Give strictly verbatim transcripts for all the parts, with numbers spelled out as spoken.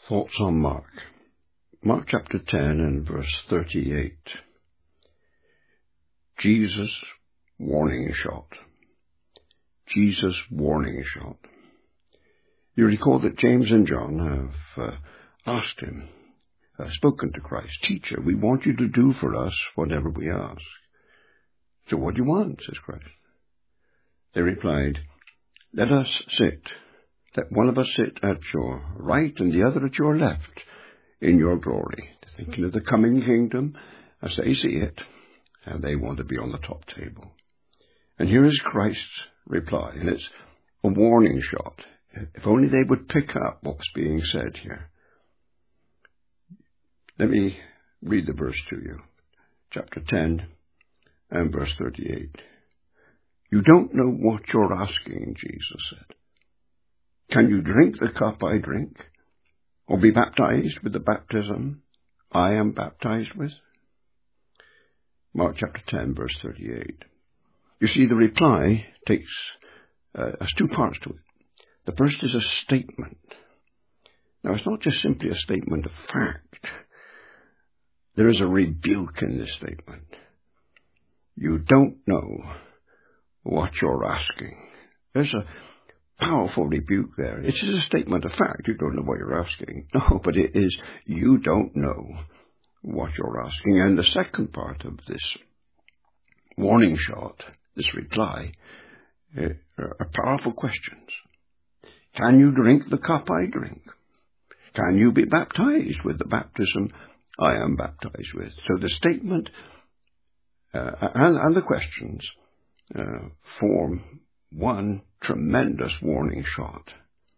Thoughts on Mark. Mark chapter ten and verse thirty-eight. Jesus' warning shot. Jesus' warning shot. You recall that James and John have uh, asked him, uh, spoken to Christ, "Teacher, we want you to do for us whatever we ask." "So what do you want?" says Christ. They replied, "Let us sit. Let one of us sit at your right and the other at your left in your glory." They're thinking of the coming kingdom as they see it, and they want to be on the top table. And here is Christ's reply, and it's a warning shot. If only they would pick up what's being said here. Let me read the verse to you. Chapter ten and verse thirty-eight. "You don't know what you're asking," Jesus said. "Can you drink the cup I drink, or be baptized with the baptism I am baptized with?" Mark chapter ten, verse thirty-eight. You see, the reply takes uh, has two parts to it. The first is a statement. Now, it's not just simply a statement of fact. There is a rebuke in this statement. You don't know what you're asking. There's a powerful rebuke there. It is a statement of fact. You don't know what you're asking. No, but it is, you don't know what you're asking. And the second part of this warning shot, this reply, uh, are powerful questions. Can you drink the cup I drink? Can you be baptized with the baptism I am baptized with? So the statement uh, and, and the questions uh, form one tremendous warning shot.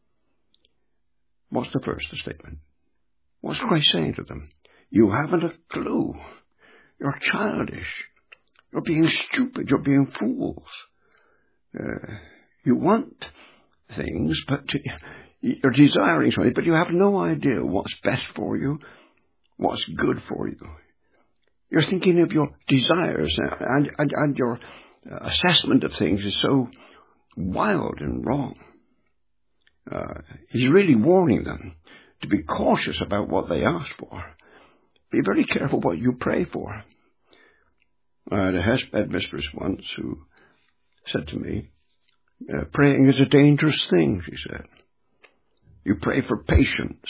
What's the first statement? What's Christ saying to them? You haven't a clue. You're childish. You're being stupid. You're being fools. Uh, you want things, but you're desiring something, but you have no idea what's best for you, what's good for you. You're thinking of your desires, and, and, and your assessment of things is so wild and wrong. Uh, he's really warning them to be cautious about what they ask for. Be very careful what you pray for. I had a headmistress once who said to me, uh, praying is a dangerous thing, she said. You pray for patience,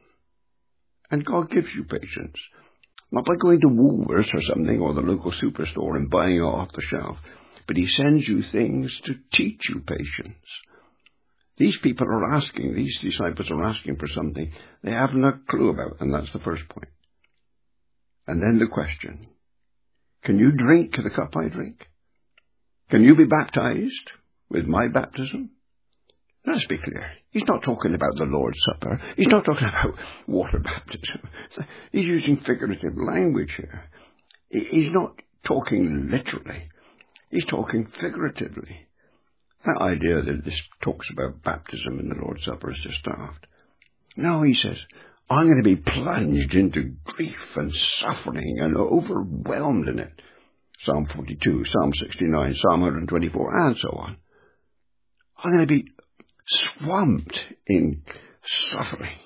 and God gives you patience. Not by going to Woolworths or something, or the local superstore and buying it off the shelf, but he sends you things to teach you patience. These people are asking, these disciples are asking for something they haven't a clue about, and that's the first point. And then the question, can you drink the cup I drink? Can you be baptized with my baptism? Let's be clear. He's not talking about the Lord's Supper. He's not talking about water baptism. He's using figurative language here. He's not talking literally. He's talking figuratively. That idea that this talks about baptism in the Lord's Supper is just daft. No, he says, I'm going to be plunged into grief and suffering and overwhelmed in it. Psalm forty-two, Psalm sixty-nine, Psalm one twenty-four, and so on. I'm going to be swamped in suffering,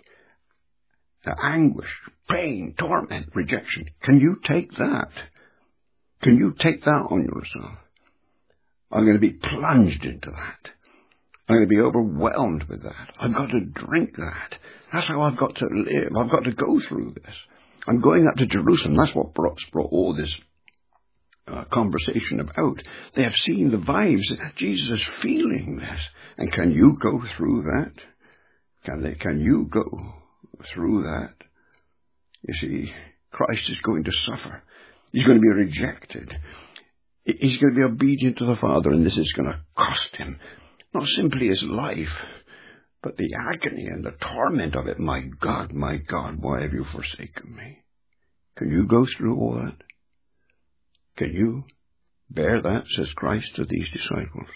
anguish, pain, torment, rejection. Can you take that? Can you take that on yourself? I'm going to be plunged into that. I'm going to be overwhelmed with that. I've got to drink that. That's how I've got to live. I've got to go through this. I'm going up to Jerusalem. That's what brought, brought all this uh, conversation about. They have seen the vibes. Jesus is feeling this. And can you go through that? Can they? Can you go through that? You see, Christ is going to suffer. He's going to be rejected. He's going to be obedient to the Father, and this is going to cost him not simply his life, but the agony and the torment of it. My God, my God, why have you forsaken me? Can you go through all that? Can you bear that, says Christ to these disciples?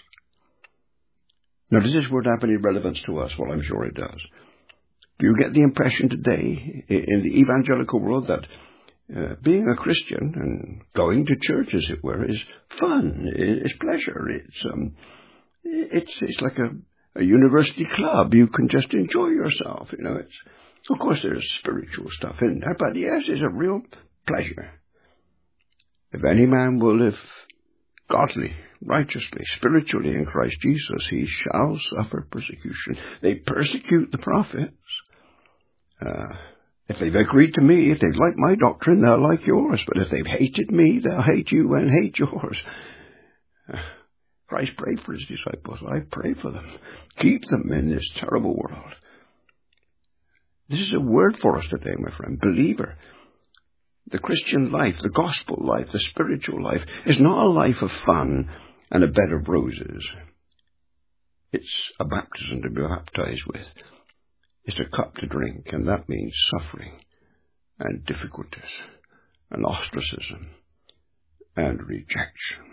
Now, does this word have any relevance to us? Well, I'm sure it does. Do you get the impression today in the evangelical world that Uh, being a Christian and going to church, as it were, is fun, it's pleasure, it's um, it's it's like a, a university club. You can just enjoy yourself, you know. It's Of course, there's spiritual stuff in there, but yes, it's a real pleasure. If any man will live godly, righteously, spiritually in Christ Jesus, he shall suffer persecution. They persecute the prophets. Uh, if they've agreed to me, if they've liked my doctrine, they'll like yours. But if they've hated me, they'll hate you and hate yours. Uh, Christ prayed for his disciples. I pray for them. Keep them in this terrible world. This is a word for us today, my friend. Believer. The Christian life, the gospel life, the spiritual life is not a life of fun and a bed of roses. It's a baptism to be baptized with. It's a cup to drink, and that means suffering and difficulties and ostracism and rejection.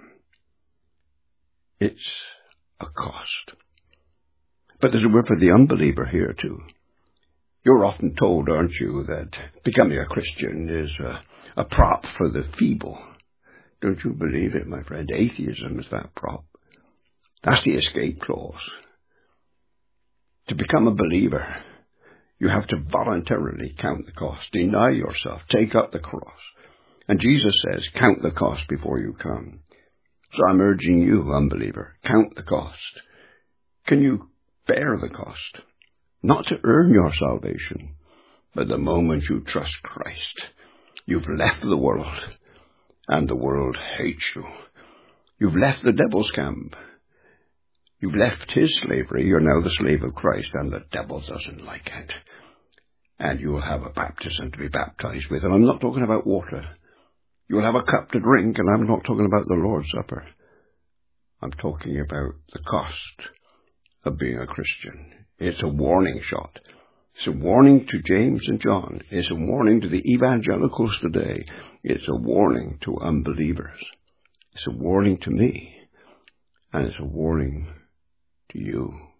It's a cost. But there's a word for the unbeliever here too. You're often told, aren't you, that becoming a Christian is a, a prop for the feeble. Don't you believe it, my friend? Atheism is that prop. That's the escape clause. To become a believer, you have to voluntarily count the cost. Deny yourself. Take up the cross. And Jesus says, count the cost before you come. So I'm urging you, unbeliever, count the cost. Can you bear the cost? Not to earn your salvation, but the moment you trust Christ, you've left the world, and the world hates you. You've left the devil's camp. You've left his slavery. You're now the slave of Christ, and the devil doesn't like it. And you'll have a baptism to be baptized with. And I'm not talking about water. You'll have a cup to drink, and I'm not talking about the Lord's Supper. I'm talking about the cost of being a Christian. It's a warning shot. It's a warning to James and John. It's a warning to the evangelicals today. It's a warning to unbelievers. It's a warning to me. And it's a warning to you.